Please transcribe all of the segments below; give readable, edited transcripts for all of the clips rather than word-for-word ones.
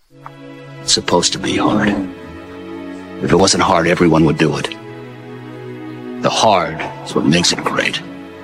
It's supposed to be hard. If it wasn't hard, everyone would do it. The hard is what makes it great.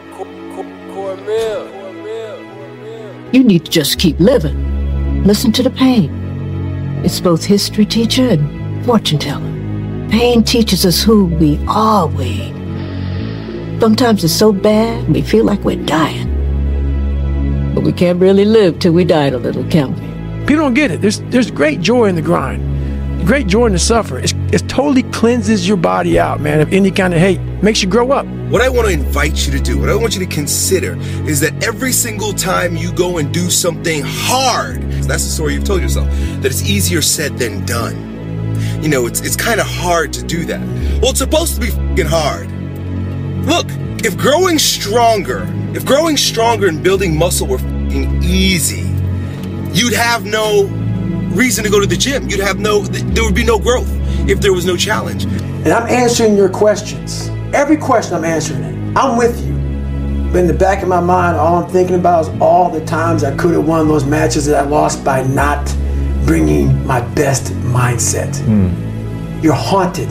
You need to just keep living. Listen to the pain. It's both history teacher and fortune teller. Pain teaches us who we are, Wade. Sometimes it's so bad, we feel like we're dying. But we can't really live till we die a little, can we? People don't get it. There's great joy in the grind. Great joy in the suffer. It totally cleanses your body out, man, of any kind of hate. Makes you grow up. What I want to invite you to do, what I want you to consider, is that every single time you go and do something hard, that's the story you've told yourself, that it's easier said than done. You know, it's kind of hard to do that. Well, it's supposed to be fucking hard. Look, if growing stronger and building muscle were fucking easy, you'd have no reason to go to the gym. There would be no growth if there was no challenge. And I'm answering your questions. Every question I'm answering it. I'm with you. But in the back of my mind, all I'm thinking about is all the times I could have won those matches that I lost by not bringing my best mindset. You're haunted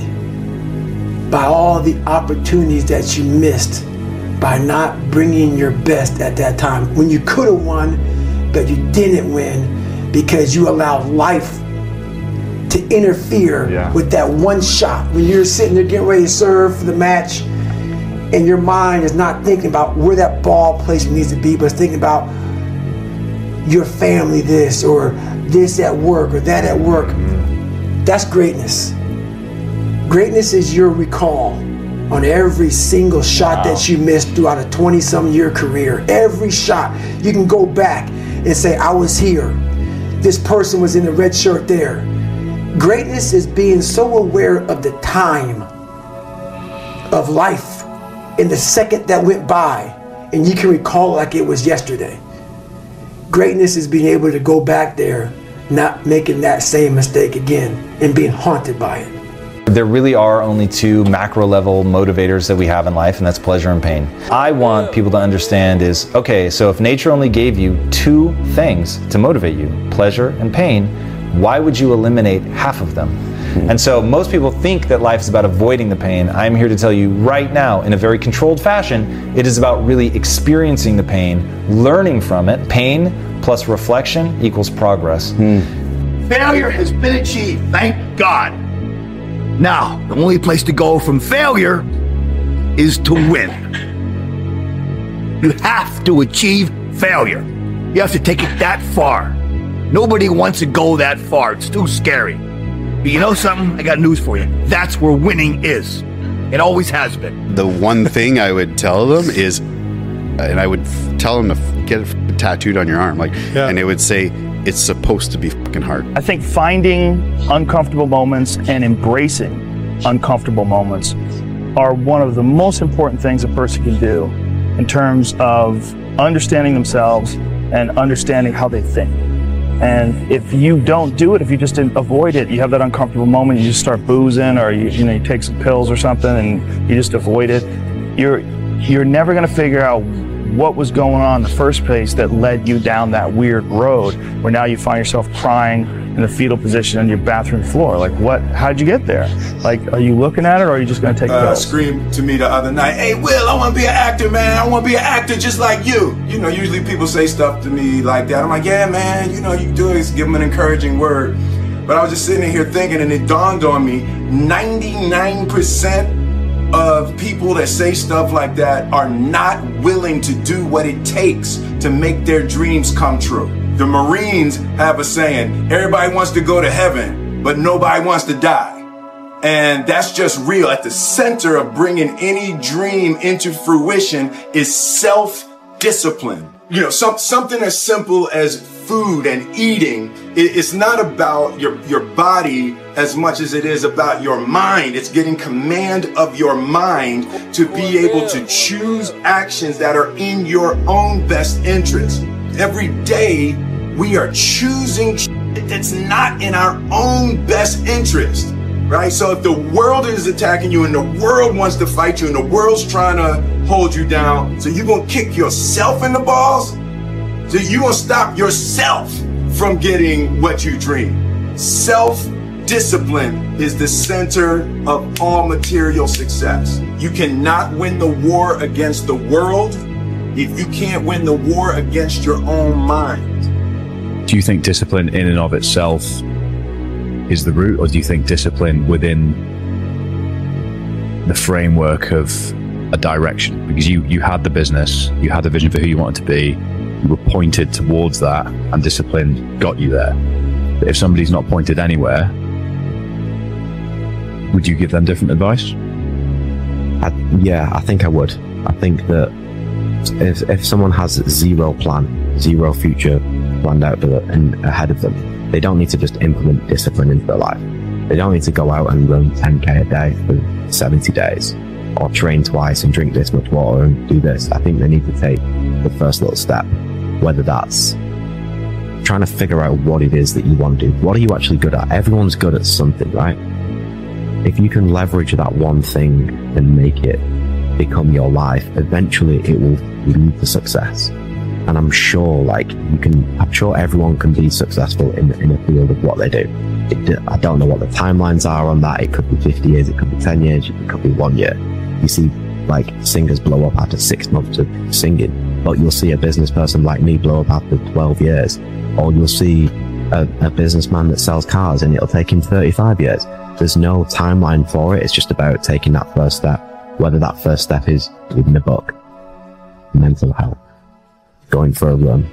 by all the opportunities that you missed by not bringing your best at that time. When you could have won, but you didn't win because you allowed life to interfere with that one shot. When you're sitting there getting ready to serve for the match and your mind is not thinking about where that ball placement needs to be, but it's thinking about your family this or this at work or that at work. That's greatness. Greatness is your recall on every single shot that you missed throughout a 20-some year career. Every shot, you can go back and say, I was here. This person was in the red shirt there. Greatness is being so aware of the time of life in the second that went by, and you can recall it like it was yesterday. Greatness is being able to go back there, not making that same mistake again, and being haunted by it. There really are only two macro level motivators that we have in life, and that's pleasure and pain. I want people to understand is, okay, so if nature only gave you two things to motivate you, pleasure and pain, why would you eliminate half of them? And so most people think that life is about avoiding the pain. I'm here to tell you right now, in a very controlled fashion, it is about really experiencing the pain, learning from it. Pain plus reflection equals progress. Failure has been achieved, thank God. Now, the only place to go from failure is to win. You have to achieve failure. You have to take it that far. Nobody wants to go that far. It's too scary. But you know something? I got news for you. That's where winning is. It always has been. The one thing I would tell them is, and I would tell them to get it tattooed on your arm, and it would say, it's supposed to be fucking hard. I think finding uncomfortable moments and embracing uncomfortable moments are one of the most important things a person can do in terms of understanding themselves and understanding how they think. And if you don't do it, if you just avoid it, you have that uncomfortable moment, you just start boozing or you take some pills or something and you just avoid it, you're never going to figure out what was going on in the first place that led you down that weird road where now you find yourself crying in the fetal position on your bathroom floor. Like, what? How'd you get there? Like, are you looking at it or are you just going to take pills? Screamed to me the other night, hey, Will, I want to be an actor, man. I want to be an actor just like you. You know, usually people say stuff to me like that. I'm like, yeah, man, you know, you do is give them an encouraging word. But I was just sitting here thinking, and it dawned on me, 99% of people that say stuff like that are not willing to do what it takes to make their dreams come true. The Marines have a saying, everybody wants to go to heaven, but nobody wants to die. And that's just real. At the center of bringing any dream into fruition is self-discipline. You know, something as simple as food and eating. It's not about your body as much as it is about your mind. It's getting command of your mind to be able to choose actions that are in your own best interest. Every day we are choosing that's not in our own best interest, right? So if the world is attacking you and the world wants to fight you and the world's trying to hold you down, so you're gonna kick yourself in the balls? So you're gonna stop yourself from getting what you dream. Self-discipline is the center of all material success. You cannot win the war against the world if you can't win the war against your own mind. Do you think discipline in and of itself is the root, or do you think discipline within the framework of a direction? Because you had the business, you had the vision for who you wanted to be, you were pointed towards that, and discipline got you there. But if somebody's not pointed anywhere, would you give them different advice? Yeah, I think I would. I think that if someone has zero plan, zero future planned out and ahead of them, they don't need to just implement discipline into their life. They don't need to go out and run 10K a day for 70 days, or train twice and drink this much water and do this. I think they need to take the first little step, whether that's trying to figure out what it is that you want to do. What are you actually good at? Everyone's good at something, right? If you can leverage that one thing and make it become your life, eventually it will lead to success. And I'm sure everyone can be successful in a field of what they do. I don't know what the timelines are on that. It could be 50 years, it could be 10 years, it could be 1 year. You see like singers blow up after 6 months of singing, but you'll see a business person like me blow up after 12 years. Or you'll see a businessman that sells cars and it'll take him 35 years. There's no timeline for it. It's just about taking that first step, whether that first step is reading a book, mental health, going for a run,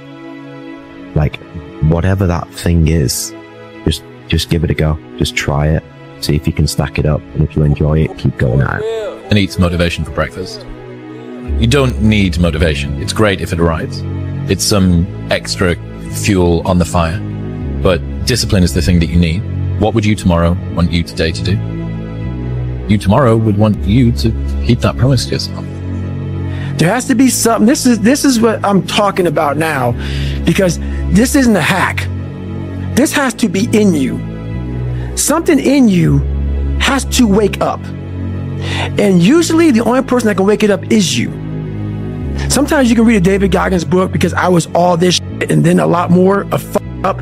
like whatever that thing is, just give it a go. Just try it, see if you can stack it up, and if you enjoy it, keep going at it. And eats motivation for breakfast. You don't need motivation. It's great if it arrives. It's some extra fuel on the fire, but discipline is the thing that you need. What would you tomorrow want you today to do? You tomorrow would want you to keep that promise to yourself. There has to be something. This is what I'm talking about now, because this isn't a hack. This has to be in you. Something in you has to wake up. And usually the only person that can wake it up is you. Sometimes you can read a David Goggins book, because I was all this shit and then a lot more of up.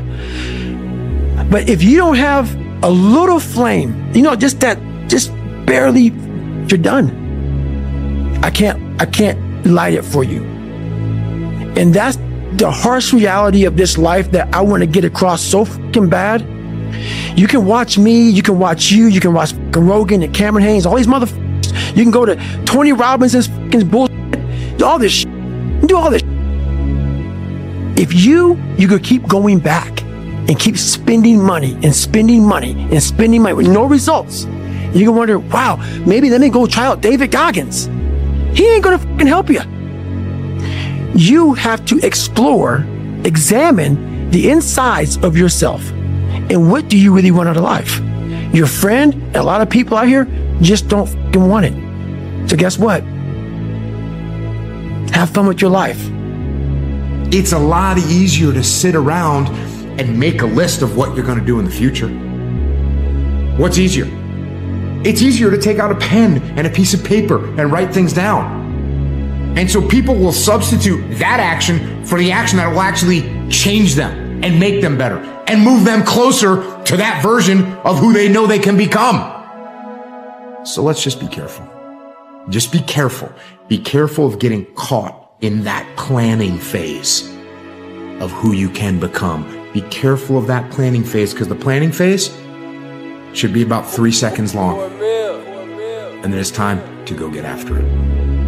But if you don't have a little flame, just barely, you're done. I can't light it for you. And that's the harsh reality of this life that I want to get across so fucking bad. You can watch me, you can watch you, you can watch Rogan and Cameron Haynes, all these motherfuckers. You can go to Tony Robinson's fucking bullshit, do all this shit. Do all this shit. If you could keep going back and keep spending money and spending money and spending money with no results, you can wonder, wow, maybe let me go try out David Goggins. He ain't gonna fucking help you. You have to explore, examine the insides of yourself. And what do you really want out of life? Your friend and a lot of people out here just don't fucking want it. So guess what? Have fun with your life. It's a lot easier to sit around and make a list of what you're going to do in the future. What's easier? It's easier to take out a pen and a piece of paper and write things down. And so people will substitute that action for the action that will actually change them and make them better and move them closer to that version of who they know they can become. So let's just be careful. Just be careful. Be careful of getting caught in that planning phase of who you can become. Be careful of that planning phase, because the planning phase should be about 3 seconds long. And then it's time to go get after it.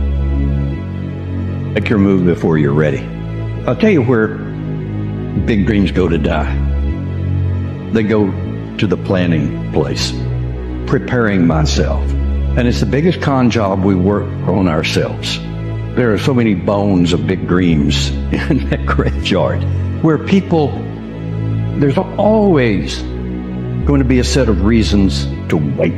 Make your move before you're ready. I'll tell you where big dreams go to die. They go to the planning place, preparing myself. And it's the biggest con job we work on ourselves. There are so many bones of big dreams in that graveyard where people, there's always going to be a set of reasons to wait.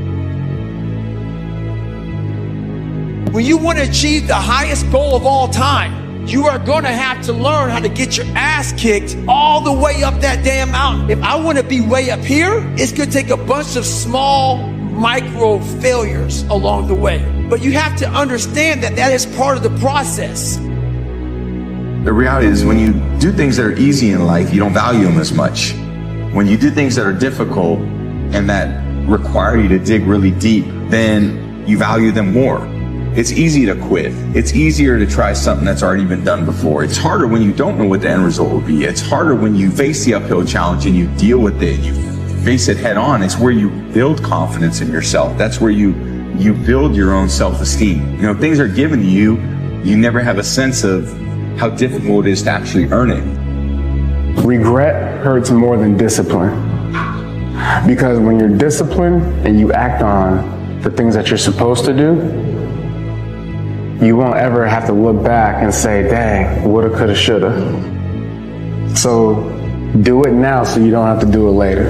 When you want to achieve the highest goal of all time, you are going to have to learn how to get your ass kicked all the way up that damn mountain. If I want to be way up here, it's going to take a bunch of small micro failures along the way. But you have to understand that that is part of the process. The reality is, when you do things that are easy in life, you don't value them as much. When you do things that are difficult and that require you to dig really deep, then you value them more. It's easy to quit. It's easier to try something that's already been done before. It's harder when you don't know what the end result will be. It's harder when you face the uphill challenge and you deal with it, you face it head on. It's where you build confidence in yourself. That's where you build your own self-esteem. You know, things are given to you, you never have a sense of how difficult it is to actually earn it. Regret hurts more than discipline. Because when you're disciplined and you act on the things that you're supposed to do, you won't ever have to look back and say, dang, woulda, coulda, shoulda. So do it now so you don't have to do it later.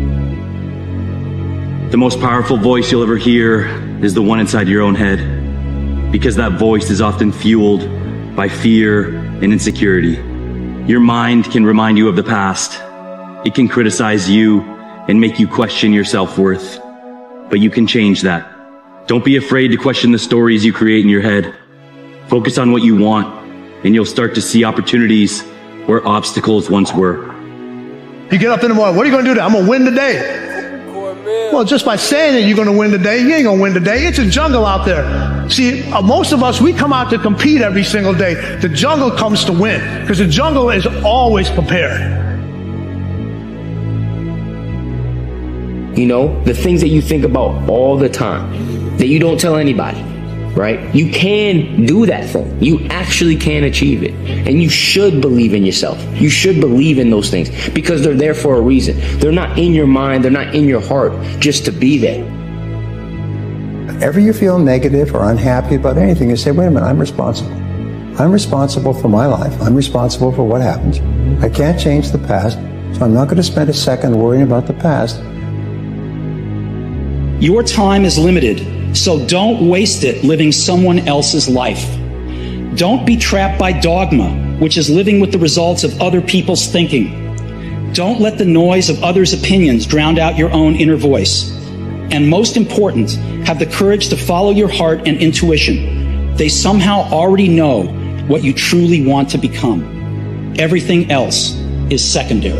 The most powerful voice you'll ever hear is the one inside your own head, because that voice is often fueled by fear and insecurity. Your mind can remind you of the past. It can criticize you and make you question your self-worth, but you can change that. Don't be afraid to question the stories you create in your head. Focus on what you want, and you'll start to see opportunities where obstacles once were. You get up in the morning, what are you going to do today? I'm going to win today. Well, just by saying that you're going to win today, you ain't going to win today. It's a jungle out there. See, most of us, we come out to compete every single day. The jungle comes to win, because the jungle is always prepared. You know, the things that you think about all the time, that you don't tell anybody, right? You can do that thing. You actually can achieve it. And you should believe in yourself. You should believe in those things, because they're there for a reason. They're not in your mind. They're not in your heart just to be there. Whenever you feel negative or unhappy about anything, you say, wait a minute, I'm responsible. I'm responsible for my life. I'm responsible for what happens. I can't change the past, so I'm not going to spend a second worrying about the past. Your time is limited, so don't waste it living someone else's life. Don't be trapped by dogma, which is living with the results of other people's thinking. Don't let the noise of others' opinions drown out your own inner voice. And most important, have the courage to follow your heart and intuition. They somehow already know what you truly want to become. Everything else is secondary.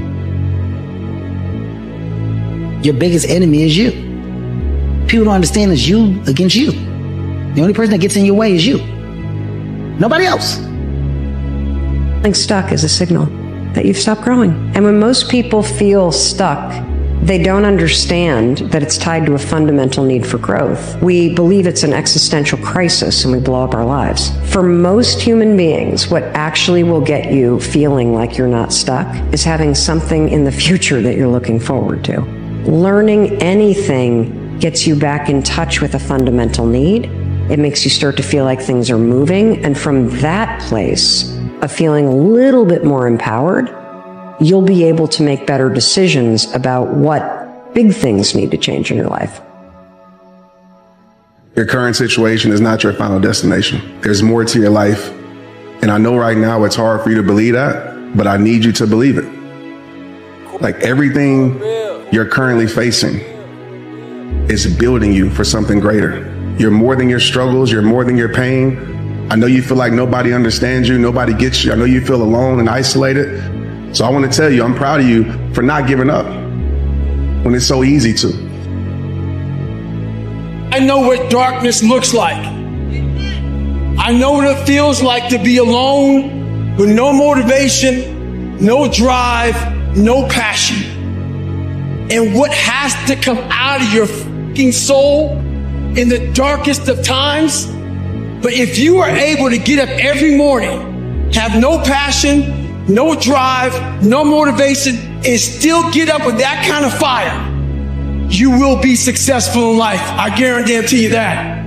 Your biggest enemy is you. People don't understand it's you against you. The only person that gets in your way is you. Nobody else. Feeling stuck is a signal that you've stopped growing. And when most people feel stuck, they don't understand that it's tied to a fundamental need for growth. We believe it's an existential crisis and we blow up our lives. For most human beings, what actually will get you feeling like you're not stuck is having something in the future that you're looking forward to. Learning anything gets you back in touch with a fundamental need. It makes you start to feel like things are moving. And from that place of feeling a little bit more empowered, you'll be able to make better decisions about what big things need to change in your life. Your current situation is not your final destination. There's more to your life. And I know right now it's hard for you to believe that, but I need you to believe it. Like everything you're currently facing is building you for something greater. You're more than your struggles. You're more than your pain. I know you feel like nobody understands you. Nobody gets you. I know you feel alone and isolated. So I want to tell you, I'm proud of you for not giving up when it's so easy to. I know what darkness looks like. I know what it feels like to be alone with no motivation, no drive, no passion. And what has to come out of your fucking soul in the darkest of times. But if you are able to get up every morning, have no passion, no drive, no motivation, and still get up with that kind of fire, you will be successful in life. I guarantee you that.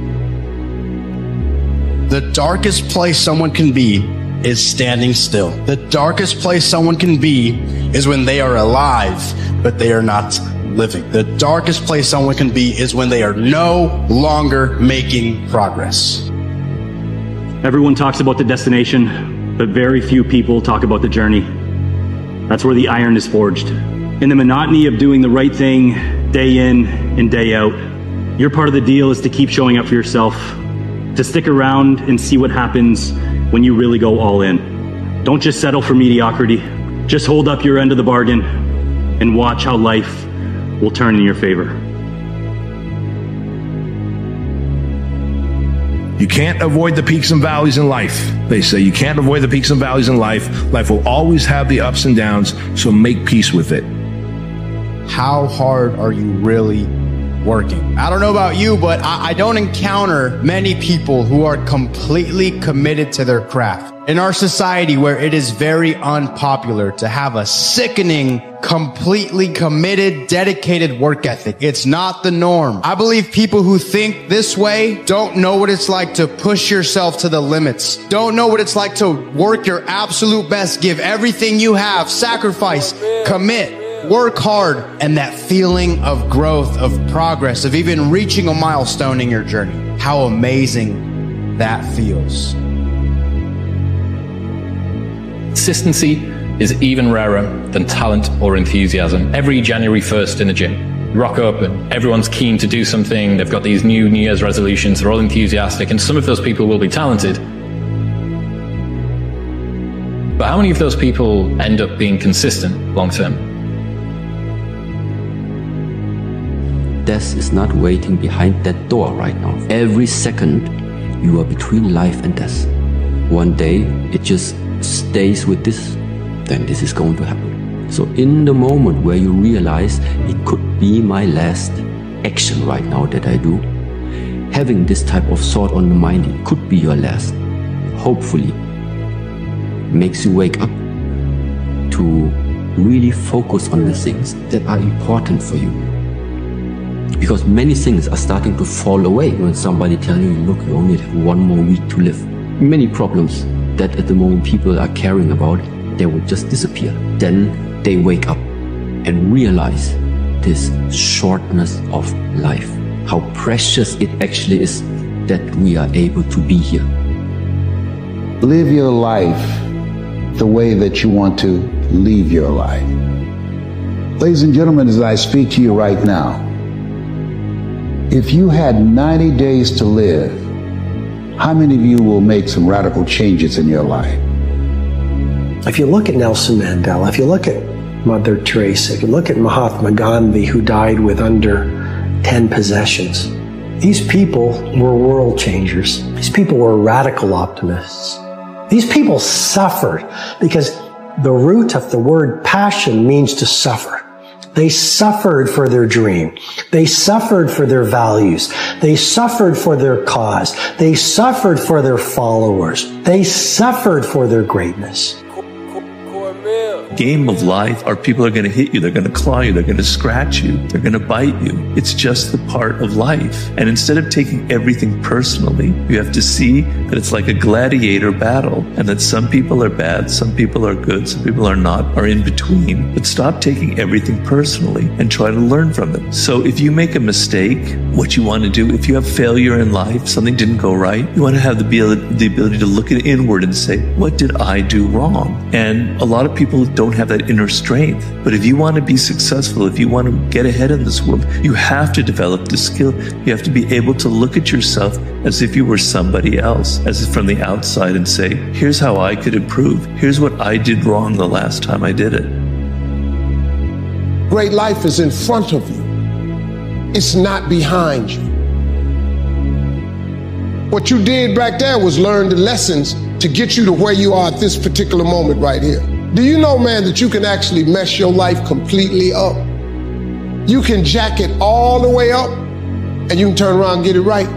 The darkest place someone can be is standing still. The darkest place someone can be is when they are alive, but they are not living. The darkest place someone can be is when they are no longer making progress. Everyone talks about the destination, but very few people talk about the journey. That's where the iron is forged. In the monotony of doing the right thing day in and day out, your part of the deal is to keep showing up for yourself, to stick around and see what happens when you really go all in. Don't just settle for mediocrity. Just hold up your end of the bargain and watch how life will turn in your favor. You can't avoid the peaks and valleys in life. They say you can't avoid the peaks and valleys in life. Life will always have the ups and downs, so make peace with it. How hard are you really working? I don't know about you, but I don't encounter many people who are completely committed to their craft. In our society where it is very unpopular to have a sickening, completely committed, dedicated work ethic, it's not the norm. I believe people who think this way don't know what it's like to push yourself to the limits, don't know what it's like to work your absolute best, give everything you have, sacrifice, commit, work hard, and that feeling of growth, of progress, of even reaching a milestone in your journey. How amazing that feels. Consistency is even rarer than talent or enthusiasm. Every January 1st in the gym, you rock up and everyone's keen to do something. They've got these New Year's resolutions. They're all enthusiastic, and some of those people will be talented. But how many of those people end up being consistent long term? Death is not waiting behind that door right now. Every second, you are between life and death. One day, it just stays with this, then this is going to happen. So in the moment where you realize it could be my last action right now that I do, having this type of thought on the mind, it could be your last, hopefully makes you wake up to really focus on the things that are important for you. Because many things are starting to fall away when somebody tells you, look, you only have 1 more week to live. Many problems that at the moment people are caring about, they will just disappear. Then they wake up and realize this shortness of life, how precious it actually is that we are able to be here. Live your life the way that you want to leave your life. Ladies and gentlemen, as I speak to you right now, if you had 90 days to live, how many of you will make some radical changes in your life? If you look at Nelson Mandela, if you look at Mother Teresa, if you look at Mahatma Gandhi, who died with under 10 possessions, these people were world changers. These people were radical optimists. These people suffered because the root of the word passion means to suffer. They suffered for their dream. They suffered for their values. They suffered for their cause. They suffered for their followers. They suffered for their greatness. Game of life are people are going to hit you, they're going to claw you, they're going to scratch you, they're going to bite you. It's just the part of life. And instead of taking everything personally, you have to see that it's like a gladiator battle, and that some people are bad, some people are good, some people are not, are in between. But stop taking everything personally and try to learn from it. So if you make a mistake, what you want to do, if you have failure in life, something didn't go right, you want to have the ability to look inward and say, what did I do wrong? And a lot of people don't have that inner strength. But if you want to be successful, if you want to get ahead in this world, you have to develop the skill. You have to be able to look at yourself as if you were somebody else, as if from the outside, and say, here's how I could improve. Here's what I did wrong the last time I did it. Great life is in front of you. It's not behind you. What you did back there was learn the lessons to get you to where you are at this particular moment right here. Do you know, man, that you can actually mess your life completely up? You can jack it all the way up and you can turn around and get it right.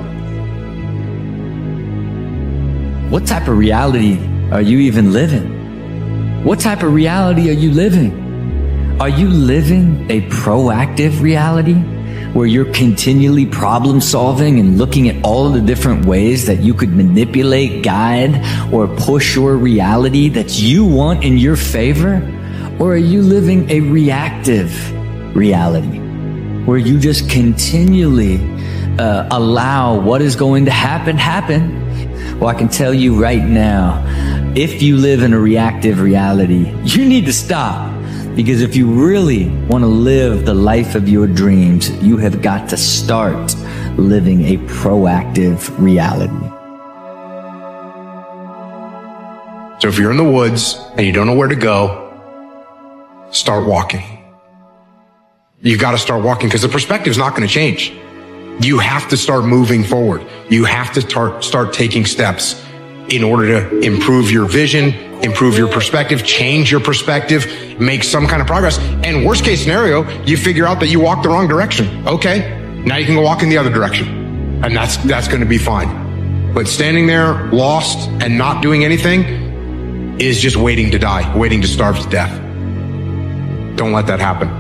What type of reality are you even living? What type of reality are you living? Are you living a proactive reality where you're continually problem solving and looking at all the different ways that you could manipulate, guide, or push your reality that you want in your favor? Or are you living a reactive reality where you just continually allow what is going to happen? Well, I can tell you right now, if you live in a reactive reality, you need to stop. Because if you really want to live the life of your dreams, you have got to start living a proactive reality. So if you're in the woods and you don't know where to go, start walking. You got to start walking because the perspective is not going to change. You have to start moving forward. You have to start taking steps in order to improve your vision, improve your perspective, change your perspective, make some kind of progress. And worst case scenario, you figure out that you walked the wrong direction. Okay, now you can go walk in the other direction. And that's going to be fine. But standing there lost and not doing anything is just waiting to die, waiting to starve to death. Don't let that happen.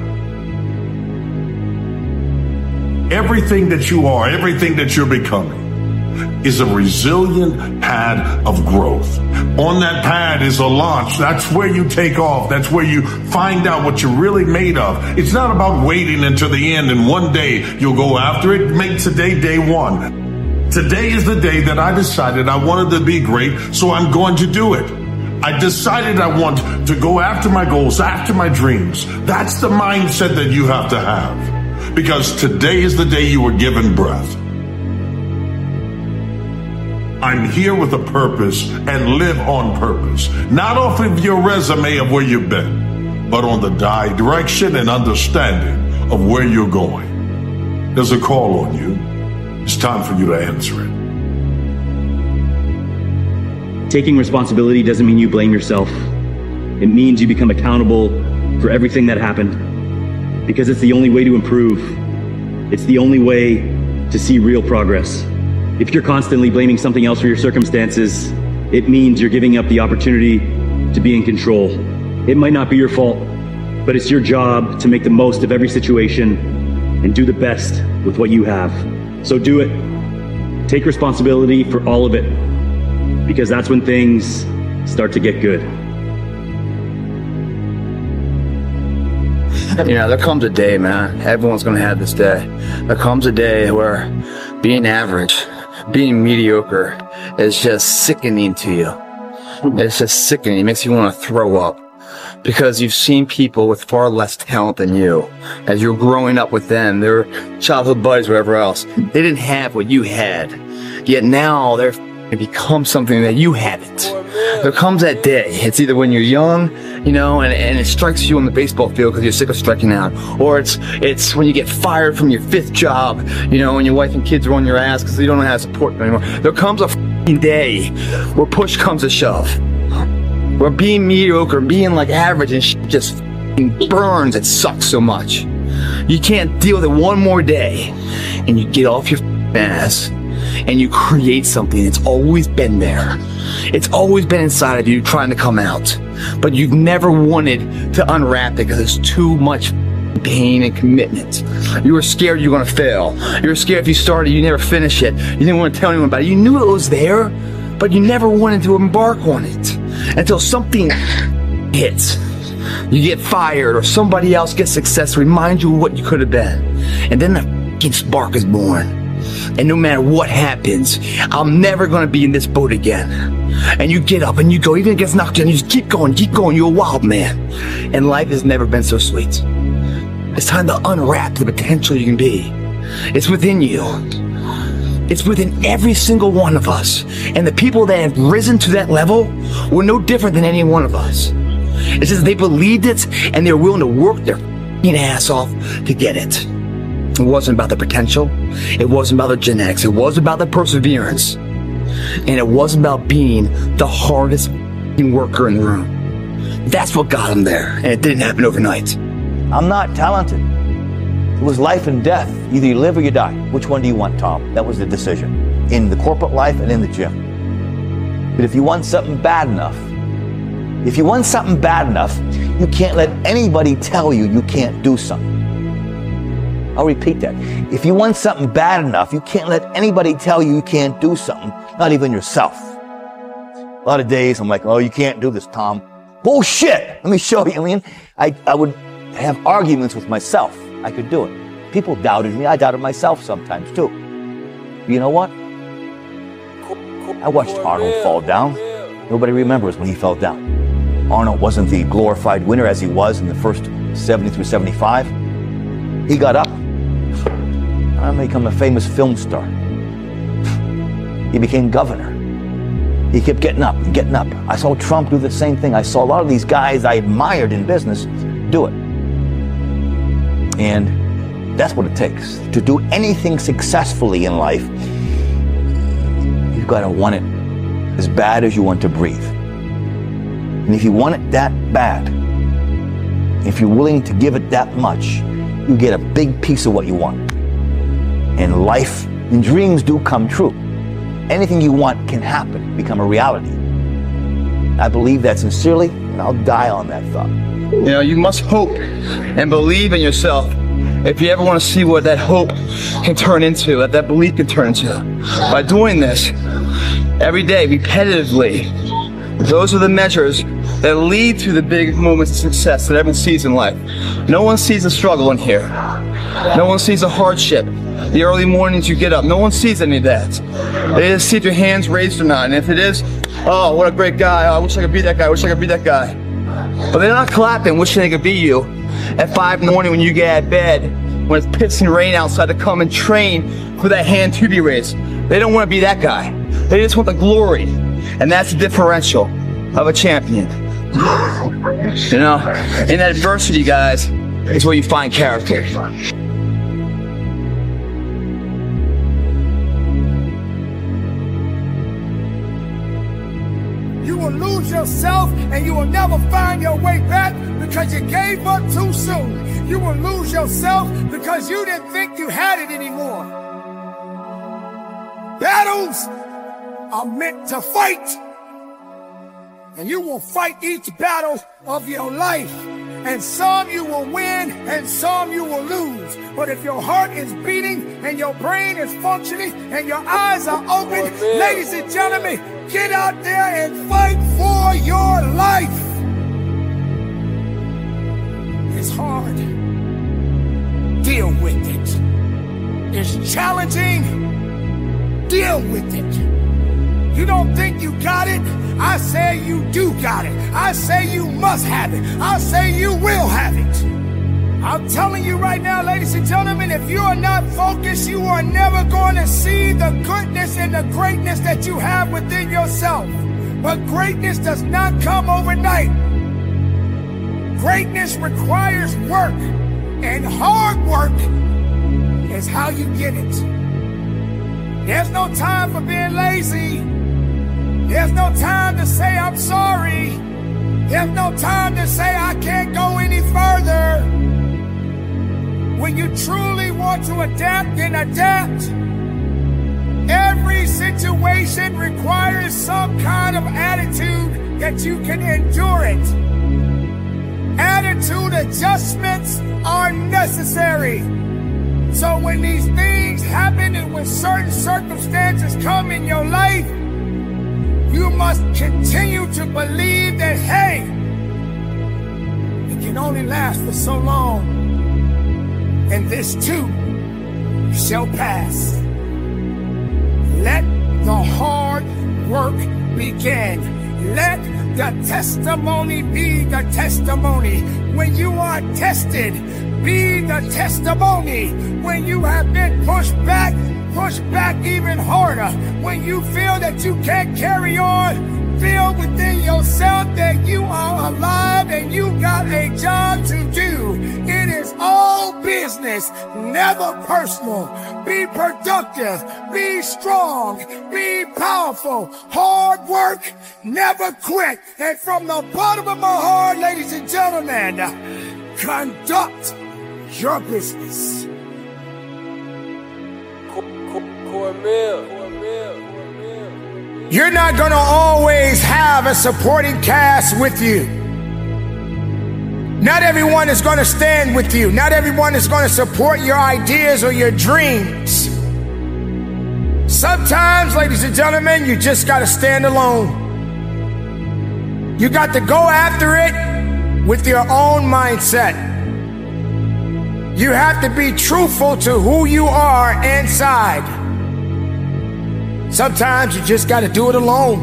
Everything that you are, everything that you're becoming is a resilient pad of growth. On that pad is a launch. That's where you take off. That's where you find out what you're really made of. It's not about waiting until the end and one day you'll go after it. Make today day one. Today is the day that I decided I wanted to be great, so I'm going to do it. I decided I want to go after my goals, after my dreams. That's the mindset that you have to have. Because today is the day you were given breath. I'm here with a purpose and live on purpose. Not off of your resume of where you've been, but on the direction and understanding of where you're going. There's a call on you. It's time for you to answer it. Taking responsibility doesn't mean you blame yourself. It means you become accountable for everything that happened. Because it's the only way to improve. It's the only way to see real progress. If you're constantly blaming something else for your circumstances, it means you're giving up the opportunity to be in control. It might not be your fault, but it's your job to make the most of every situation and do the best with what you have. So do it. Take responsibility for all of it, because that's when things start to get good. You know, there comes a day, man. Everyone's going to have this day. There comes a day where being average, being mediocre is just sickening to you. It's just sickening. It makes you want to throw up. Because you've seen people with far less talent than you. As you're growing up with them, their childhood buddies, whatever else, they didn't have what you had. Yet now they're become something that you haven't. There comes that day. It's either when you're young, you know, and it strikes you on the baseball field because you're sick of striking out, or it's when you get fired from your 5th job, you know, and your wife and kids are on your ass because you don't know how to support them anymore. There comes a day where push comes to shove, where being mediocre, being like average and just burns. It sucks so much. You can't deal with it one more day, and you get off your ass and you create something. It's always been there. It's always been inside of you trying to come out. But you've never wanted to unwrap it because it's too much pain and commitment. You were scared you were going to fail. You were scared if you started, you never finish it. You didn't want to tell anyone about it. You knew it was there, but you never wanted to embark on it until something hits. You get fired or somebody else gets success, remind you of what you could have been. And then the f***ing spark is born. And no matter what happens, I'm never going to be in this boat again. And you get up and you go, even against knockdown, you just keep going, you're a wild man. And life has never been so sweet. It's time to unwrap the potential you can be. It's within you. It's within every single one of us. And the people that have risen to that level were no different than any one of us. It's just they believed it and they were willing to work their f***ing ass off to get it. It wasn't about the potential. It wasn't about the genetics. It wasn't about the perseverance. And it wasn't about being the hardest worker in the room. That's what got him there. And it didn't happen overnight. I'm not talented. It was life and death. Either you live or you die. Which one do you want, Tom? That was the decision. In the corporate life and in the gym. But if you want something bad enough, you can't let anybody tell you you can't do something. I'll repeat that. If you want something bad enough, you can't let anybody tell you you can't do something, not even yourself. A lot of days I'm like, oh, you can't do this, Tom. Bullshit! Let me show you. I mean, I would have arguments with myself. I could do it. People doubted me. I doubted myself sometimes too. But you know what? I watched Arnold fall down. Nobody remembers when he fell down. Arnold wasn't the glorified winner as he was in the first 70 through 75. He got up. I became a famous film star. He became governor. He kept getting up and getting up. I saw Trump do the same thing. I saw a lot of these guys I admired in business do it. And that's what it takes. To do anything successfully in life, you've got to want it as bad as you want to breathe. And if you want it that bad, if you're willing to give it that much, you get a big piece of what you want. And life and dreams do come true. Anything you want can happen, become a reality. I believe that sincerely, and I'll die on that thought. You know, you must hope and believe in yourself if you ever want to see what that hope can turn into, what that belief can turn into. By doing this every day, repetitively, those are the measures that lead to the big moments of success that everyone sees in life. No one sees the struggle in here. No one sees the hardship, the early mornings you get up. No one sees any of that. They just see if your hand's raised or not. And if it is, oh, what a great guy. Oh, I wish I could be that guy. I wish I could be that guy. But they're not clapping, wishing they could be you at 5 in the morning when you get out of bed, when it's pissing rain outside, to come and train for that hand to be raised. They don't want to be that guy. They just want the glory. And that's the differential of a champion. You know, in adversity, guys, is where you find character. You will lose yourself and you will never find your way back because you gave up too soon. You will lose yourself because you didn't think you had it anymore. Battles are meant to fight. And you will fight each battle of your life. And some you will win and some you will lose. But if your heart is beating and your brain is functioning and your eyes are open, ladies and gentlemen, get out there and fight for your life. It's hard. Deal with it. It's challenging. Deal with it. You don't think you got it? I say you do got it. I say you must have it. I say you will have it. I'm telling you right now, ladies and gentlemen, if you are not focused, you are never going to see the goodness and the greatness that you have within yourself. But greatness does not come overnight. Greatness requires work, and hard work is how you get it. There's no time for being lazy. There's no time to say I'm sorry. There's no time to say I can't go any further. When you truly want to adapt, then adapt. Every situation requires some kind of attitude that you can endure it. Attitude adjustments are necessary. So when these things happen and when certain circumstances come in your life, you must continue to believe that, hey, it can only last for so long. And this too shall pass. Let the hard work begin. Let the testimony be the testimony. When you are tested, be the testimony. When you have been pushed back even harder. When you feel that you can't carry on, feel within yourself that you are alive and you got a job to do. It is all business, never personal. Be productive, be strong, be powerful. Hard work, never quit. And from the bottom of my heart, ladies and gentlemen, conduct your business. You're not going to always have a supporting cast with you. Not everyone is going to stand with you. Not everyone is going to support your ideas or your dreams. Sometimes, ladies and gentlemen, you just got to stand alone. You got to go after it with your own mindset. You have to be truthful to who you are inside. Sometimes you just got to do it alone.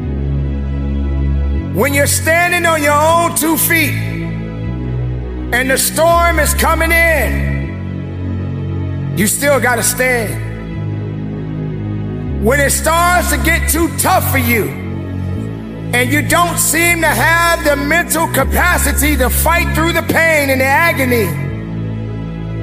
When you're standing on your own 2 feet and the storm is coming in, you still got to stand. When it starts to get too tough for you and you don't seem to have the mental capacity to fight through the pain and the agony,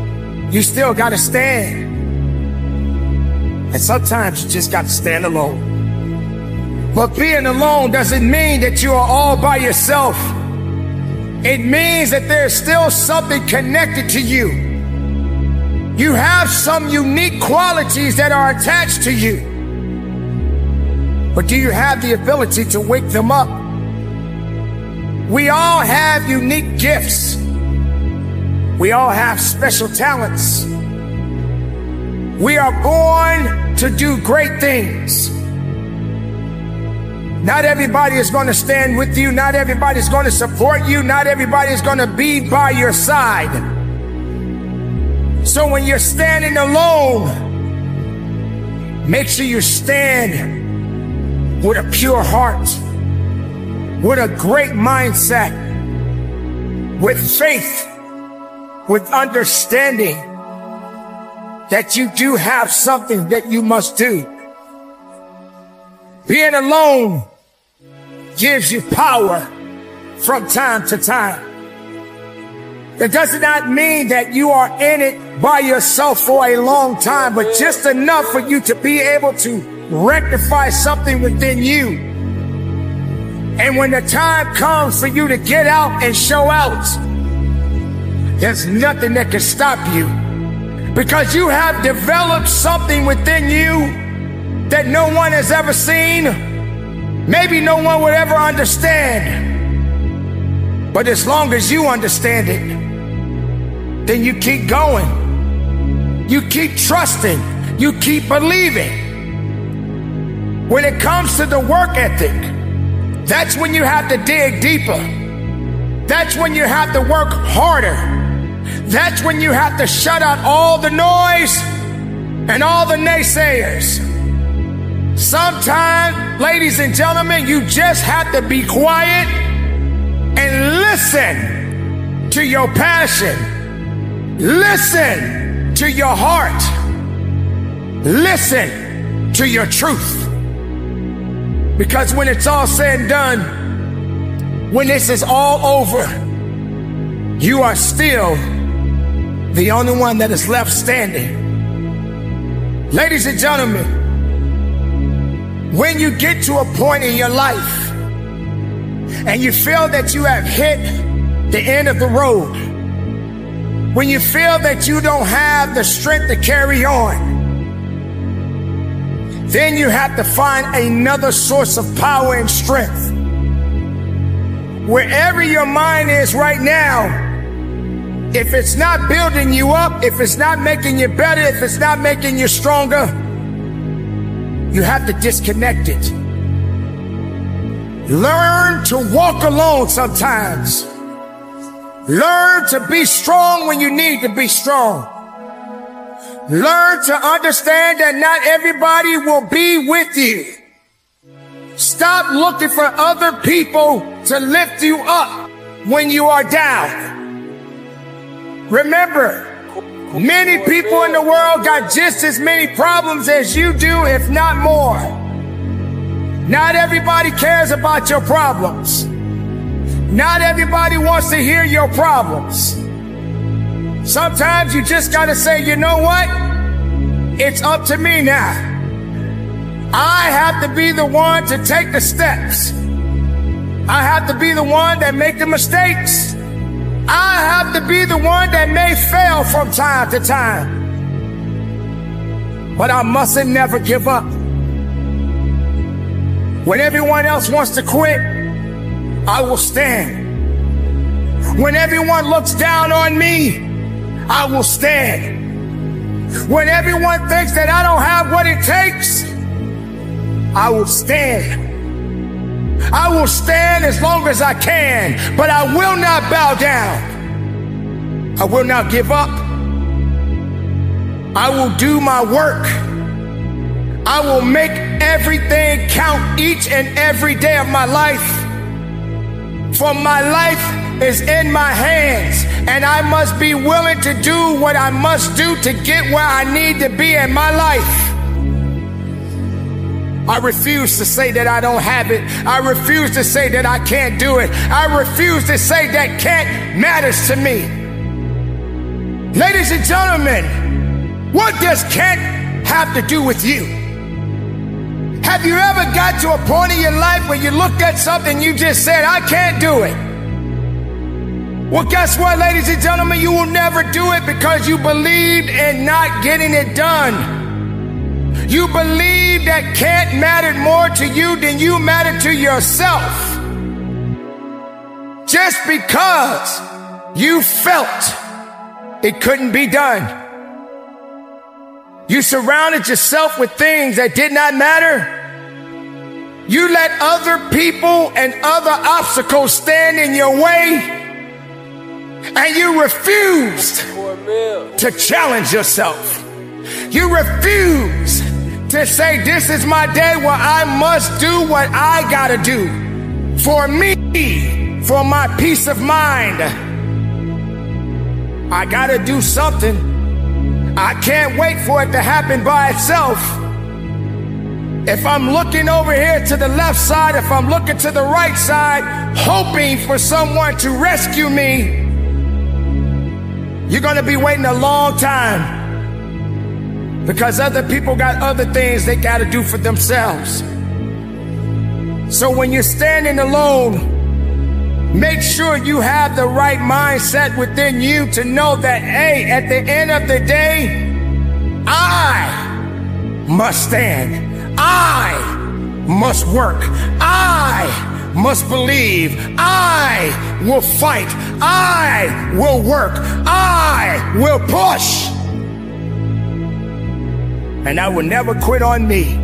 you still got to stand. And sometimes you just got to stand alone. But being alone doesn't mean that you are all by yourself. It means that there's still something connected to you. You have some unique qualities that are attached to you. But do you have the ability to wake them up? We all have unique gifts. We all have special talents. We are born to do great things. Not everybody is going to stand with you. Not everybody is going to support you. Not everybody is going to be by your side. So when you're standing alone, make sure you stand with a pure heart, with a great mindset, with faith, with understanding that you do have something that you must do. Being alone gives you power from time to time. It does not mean that you are in it by yourself for a long time, but just enough for you to be able to rectify something within you. And when the time comes for you to get out and show out, there's nothing that can stop you, because you have developed something within you that no one has ever seen. Maybe no one would ever understand. But as long as you understand it, then you keep going. You keep trusting. You keep believing. When it comes to the work ethic, that's when you have to dig deeper. That's when you have to work harder. That's when you have to shut out all the noise and all the naysayers. Sometimes, ladies and gentlemen, you just have to be quiet and listen to your passion. Listen to your heart. Listen to your truth. Because when it's all said and done, when this is all over, you are still the only one that is left standing. Ladies and gentlemen, when you get to a point in your life and you feel that you have hit the end of the road, when you feel that you don't have the strength to carry on, then you have to find another source of power and strength. Wherever your mind is right now, if it's not building you up, if it's not making you better, if it's not making you stronger, you have to disconnect it. Learn to walk alone sometimes. Learn to be strong when you need to be strong. Learn to understand that not everybody will be with you. Stop looking for other people to lift you up when you are down. Remember, many people in the world got just as many problems as you do, if not more. Not everybody cares about your problems. Not everybody wants to hear your problems. Sometimes you just gotta say, you know what? It's up to me now. I have to be the one to take the steps. I have to be the one that make the mistakes. I have to be the one that may fail from time to time. But I mustn't never give up. When everyone else wants to quit, I will stand. When everyone looks down on me, I will stand. When everyone thinks that I don't have what it takes, I will stand. I will stand as long as I can, but I will not bow down. I will not give up. I will do my work. I will make everything count each and every day of my life. For my life is in my hands, and I must be willing to do what I must do to get where I need to be in my life. I refuse to say that I don't have it. I refuse to say that I can't do it. I refuse to say that can't matters to me. Ladies and gentlemen, what does can't have to do with you? Have you ever got to a point in your life where you looked at something and you just said, I can't do it? Well, guess what, ladies and gentlemen? You will never do it because you believed in not getting it done. You believed that can't mattered more to you than you mattered to yourself. Just because you felt it couldn't be done. You surrounded yourself with things that did not matter. You let other people and other obstacles stand in your way. And you refused to challenge yourself. You refused to say, this is my day where I must do what I gotta do for me, for my peace of mind. I gotta do something. I can't wait for it to happen by itself. If I'm looking over here to the left side, if I'm looking to the right side, hoping for someone to rescue me, you're gonna be waiting a long time because other people got other things they gotta do for themselves. So when you're standing alone, make sure you have the right mindset within you to know that, hey, at the end of the day, I must stand. I must work. I must believe. I will fight. I will work. I will push. And I will never quit on me.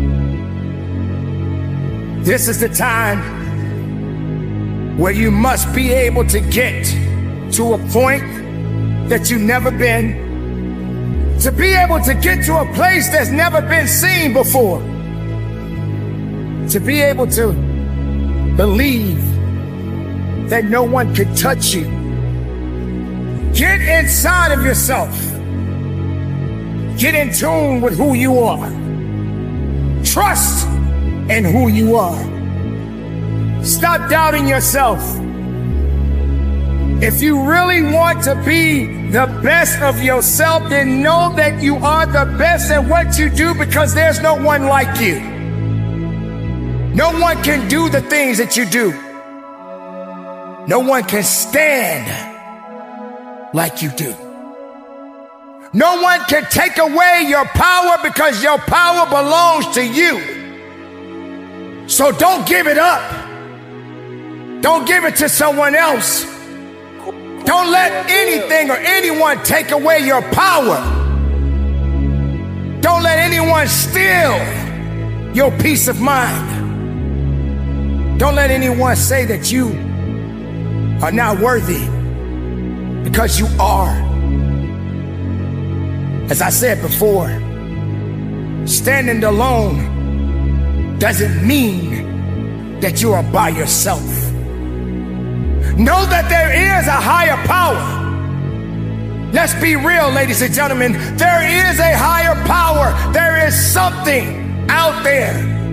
This is the time where you must be able to get to a point that you've never been, to be able to get to a place that's never been seen before, to be able to believe that no one can touch you. Get inside of yourself. Get in tune with who you are. Trust in who you are. Stop doubting yourself. If you really want to be the best of yourself, then know that you are the best at what you do because there's no one like you. No one can do the things that you do. No one can stand like you do. No one can take away your power because your power belongs to you. So don't give it up. Don't give it to someone else. Don't let anything or anyone take away your power. Don't let anyone steal your peace of mind. Don't let anyone say that you are not worthy because you are. As I said before, standing alone doesn't mean that you are by yourself. Know that there is a higher power. Let's be real, ladies and gentlemen. There is a higher power. There is something out there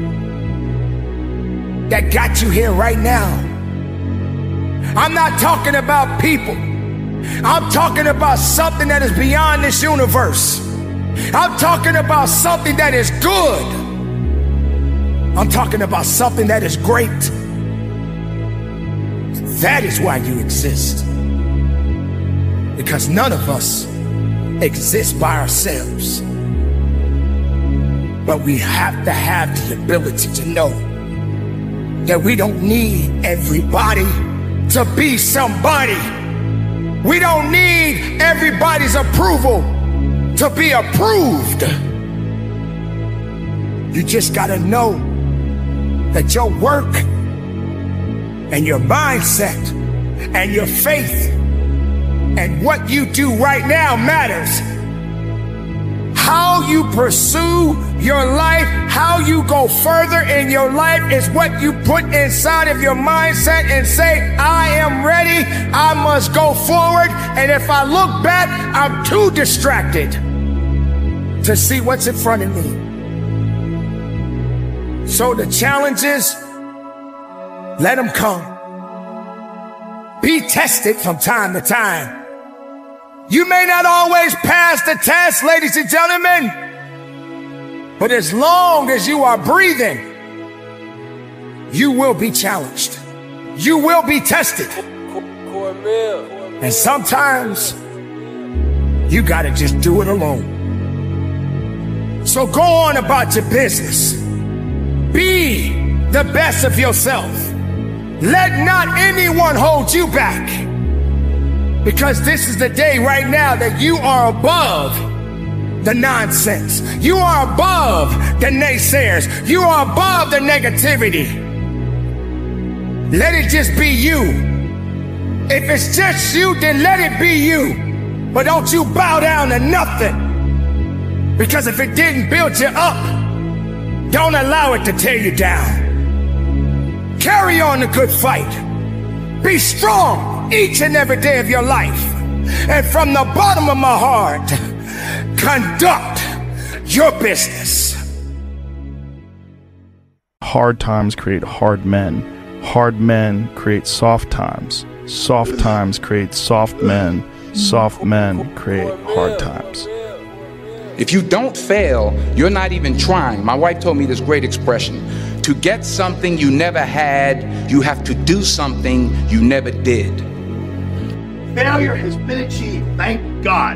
that got you here right now. I'm not talking about people. I'm talking about something that is beyond this universe. I'm talking about something that is good. I'm talking about something that is great. That is why you exist. Because none of us exist by ourselves. But we have to have the ability to know that we don't need everybody to be somebody. We don't need everybody's approval to be approved. You just gotta know that your work and your mindset and your faith and what you do right now matters. How you pursue your life, how you go further in your life is what you put inside of your mindset and say, I am ready, I must go forward. And if I look back, I'm too distracted to see what's in front of me. So the challenges, let them come. Be tested from time to time. You may not always pass the test, ladies and gentlemen, but as long as you are breathing, you will be challenged. You will be tested. And sometimes you gotta just do it alone. So go on about your business. Be the best of yourself. Let not anyone hold you back. Because this is the day right now that you are above the nonsense. You are above the naysayers. You are above the negativity. Let it just be you. If it's just you, then let it be you. But don't you bow down to nothing. Because if it didn't build you up, don't allow it to tear you down. Carry on the good fight. Be strong each and every day of your life. And from the bottom of my heart, conduct your business. Hard times create hard men. Hard men create soft times. Soft times create soft men. Soft men create hard times. If you don't fail, you're not even trying. My wife told me this great expression. To get something you never had, you have to do something you never did. Failure has been achieved, thank God.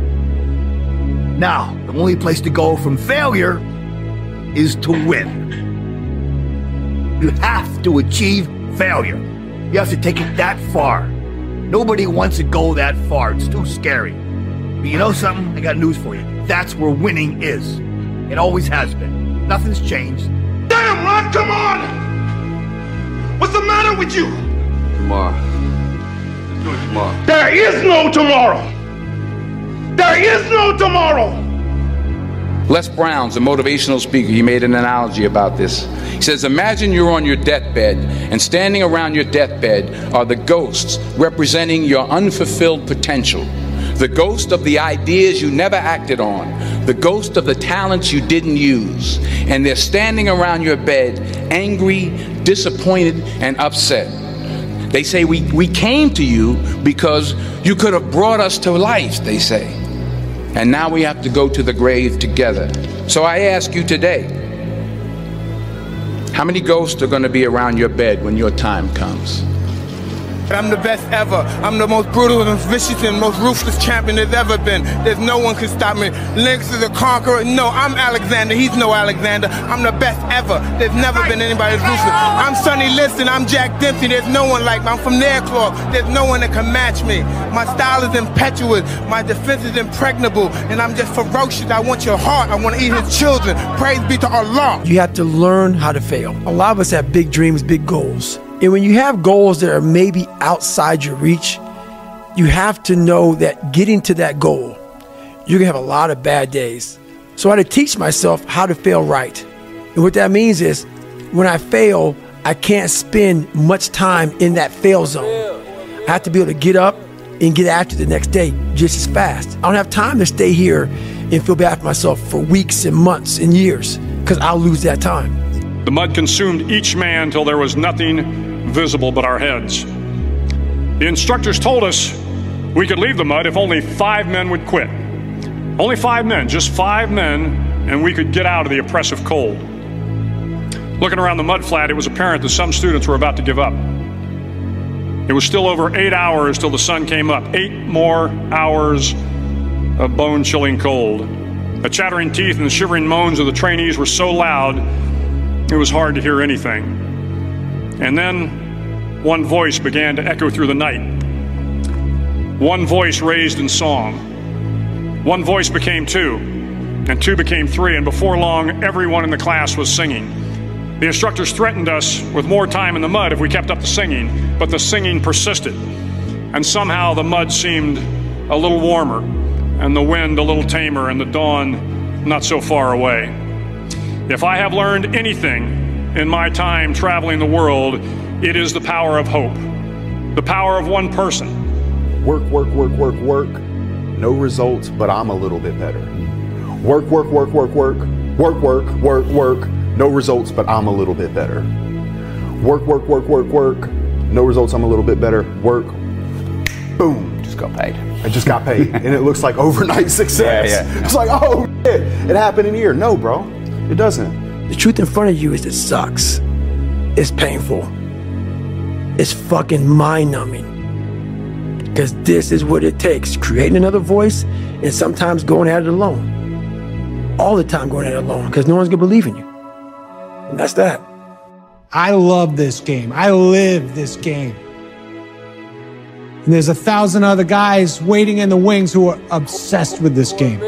Now, the only place to go from failure is to win. You have to achieve failure. You have to take it that far. Nobody wants to go that far. It's too scary. But you know something? I got news for you. That's where winning is. It always has been. Nothing's changed. Damn, Ron, come on! What's the matter with you? Tomorrow. Let's do it tomorrow. There is no tomorrow! There is no tomorrow! Les Brown's a motivational speaker. He made an analogy about this. He says, imagine you're on your deathbed, and standing around your deathbed are the ghosts representing your unfulfilled potential. The ghost of the ideas you never acted on. The ghost of the talents you didn't use. And they're standing around your bed, angry, disappointed, and upset. They say, we came to you because you could have brought us to life, they say. And now we have to go to the grave together. So I ask you today, how many ghosts are going to be around your bed when your time comes? I'm the best ever. I'm the most brutal and vicious and most ruthless champion there's ever been. There's no one can stop me. Lynx is a conqueror. No, I'm Alexander. He's no Alexander. I'm the best ever. There's never been anybody as ruthless. I'm Sonny Liston. I'm Jack Dempsey. There's no one like me. I'm from Nairclaw. There's no one that can match me. My style is impetuous. My defense is impregnable. And I'm just ferocious. I want your heart. I want to eat his children. Praise be to Allah. You have to learn how to fail. A lot of us have big dreams, big goals. And when you have goals that are maybe outside your reach, you have to know that getting to that goal, you're going to have a lot of bad days. So I had to teach myself how to fail right. And what that means is when I fail, I can't spend much time in that fail zone. I have to be able to get up and get after the next day just as fast. I don't have time to stay here and feel bad for myself for weeks and months and years because I'll lose that time. The mud consumed each man till there was nothing visible but our heads. The instructors told us we could leave the mud if only 5 men would quit. Only 5 men, just 5 men, and we could get out of the oppressive cold. Looking around the mud flat, it was apparent that some students were about to give up. It was still over 8 hours till the sun came up. 8 more hours of bone-chilling cold. The chattering teeth and the shivering moans of the trainees were so loud, it was hard to hear anything. And then one voice began to echo through the night. One voice raised in song. One voice became 2, and 2 became 3, and before long, everyone in the class was singing. The instructors threatened us with more time in the mud if we kept up the singing, but the singing persisted. And somehow the mud seemed a little warmer, and the wind a little tamer, and the dawn not so far away. If I have learned anything in my time traveling the world, it is the power of hope, the power of one person. Work, work, work, work, work. No results, but I'm a little bit better. Work, work, work, work, work. Work, work, work, work. No results, but I'm a little bit better. Work, work, work, work, work. No results, I'm a little bit better. Work. Boom, just got paid. I just got paid. And it looks like overnight success. Yeah. It's like, oh, shit, it happened in a year. No, bro, it doesn't. The truth in front of you is it sucks. It's painful. It's fucking mind-numbing. Because this is what it takes. Creating another voice and sometimes going at it alone. All the time going at it alone because no one's going to believe in you. And that's that. I love this game. I live this game. And there's 1,000 other guys waiting in the wings who are obsessed with this game.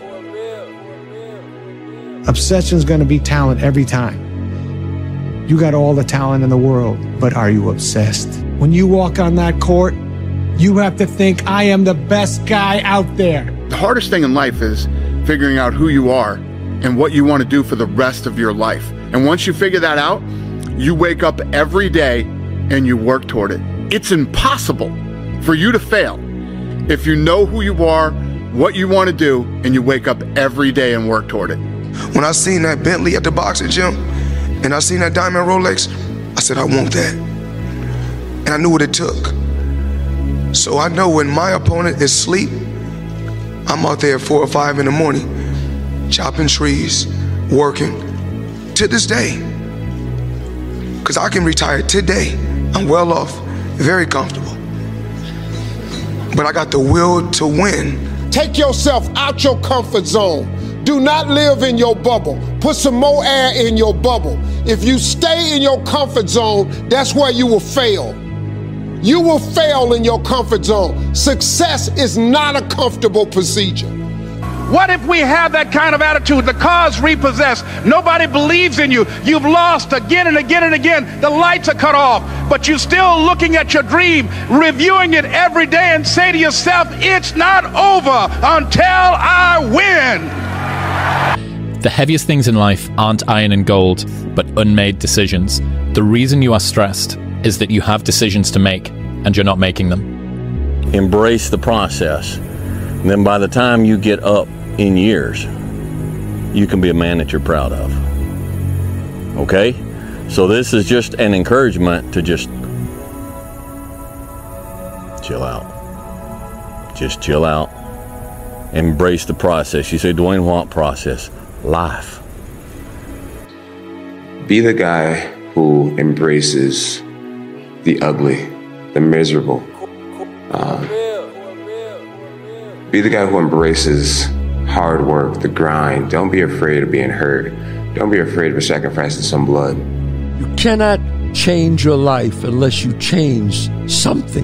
Obsession's gonna be talent every time. You got all the talent in the world, but are you obsessed? When you walk on that court, you have to think, I am the best guy out there. The hardest thing in life is figuring out who you are and what you want to do for the rest of your life. And once you figure that out, you wake up every day and you work toward it. It's impossible for you to fail if you know who you are, what you want to do, and you wake up every day and work toward it. When I seen that Bentley at the boxing gym and I seen that diamond Rolex, I said, I want that. And I knew what it took. So I know when my opponent is asleep, I'm out there at 4 or 5 in the morning, chopping trees, working, to this day. Because I can retire today. I'm well off, very comfortable. But I got the will to win. Take yourself out your comfort zone. Do not live in your bubble. Put some more air in your bubble. If you stay in your comfort zone, that's where you will fail. You will fail in your comfort zone. Success is not a comfortable procedure. What if we have that kind of attitude? The car's repossessed. Nobody believes in you. You've lost again and again and again. The lights are cut off, but you're still looking at your dream, reviewing it every day and say to yourself, it's not over until I win. The heaviest things in life aren't iron and gold, but unmade decisions. The reason you are stressed is that you have decisions to make and you're not making them. Embrace the process. And then by the time you get up in years, you can be a man that you're proud of. Okay? So this is just an encouragement to just chill out. Just chill out. Embrace the process. You say, Dwayne, what process? Life. Be the guy who embraces the ugly, the miserable. Be the guy who embraces hard work, the grind. Don't be afraid of being hurt. Don't be afraid of sacrificing some blood. You cannot change your life unless you change something.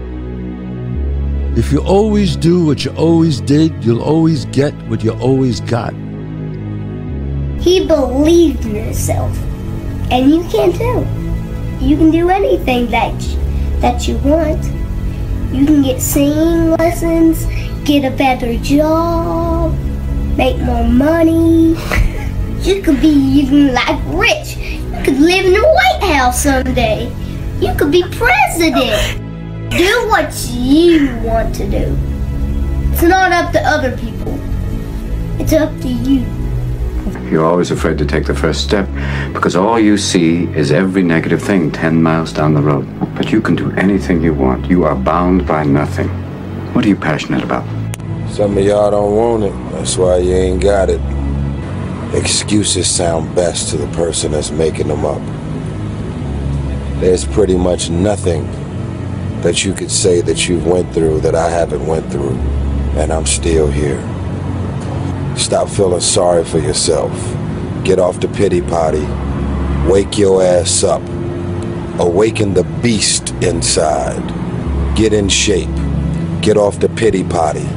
If you always do what you always did, you'll always get what you always got. He believed in himself, and you can too. You can do anything that you want. You can get singing lessons, get a better job, make more money. You could be even like rich. You could live in the White House someday. You could be president. Do what you want to do. It's not up to other people. It's up to you. You're always afraid to take the first step because all you see is every negative thing 10 miles down the road. But you can do anything you want. You are bound by nothing. What are you passionate about? Some of y'all don't want it. That's why you ain't got it. Excuses sound best to the person that's making them up. There's pretty much nothing that you could say that you've went through that I haven't went through, and I'm still here. Stop feeling sorry for yourself. Get off the pity potty. Wake your ass up. Awaken the beast inside. Get in shape. Get off the pity potty.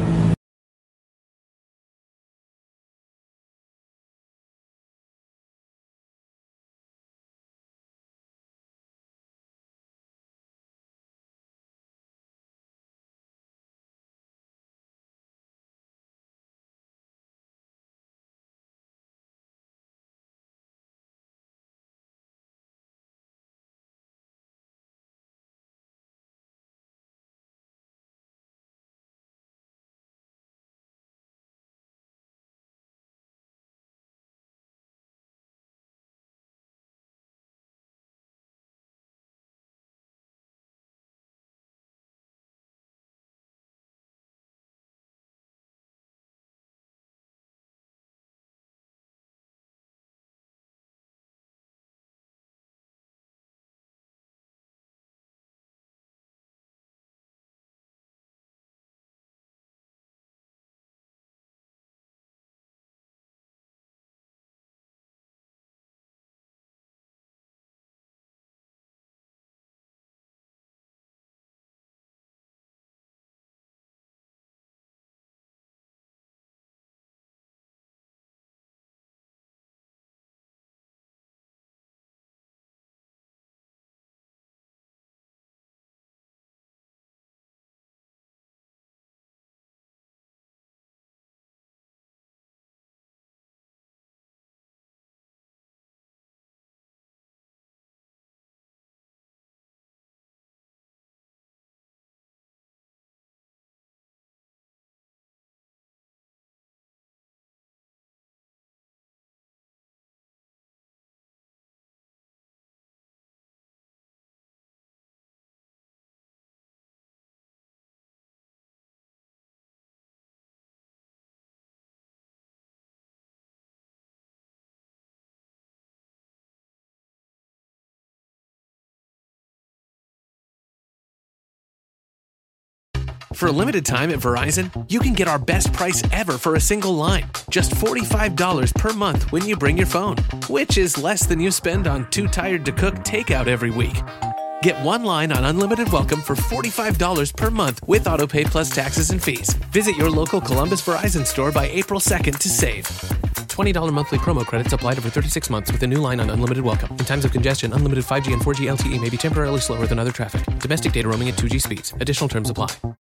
For a limited time at Verizon, you can get our best price ever for a single line. Just $45 per month when you bring your phone, which is less than you spend on Too Tired to Cook takeout every week. Get one line on Unlimited Welcome for $45 per month with AutoPay plus taxes and fees. Visit your local Columbus Verizon store by April 2nd to save. $20 monthly promo credits applied over 36 months with a new line on Unlimited Welcome. In times of congestion, unlimited 5G and 4G LTE may be temporarily slower than other traffic. Domestic data roaming at 2G speeds. Additional terms apply.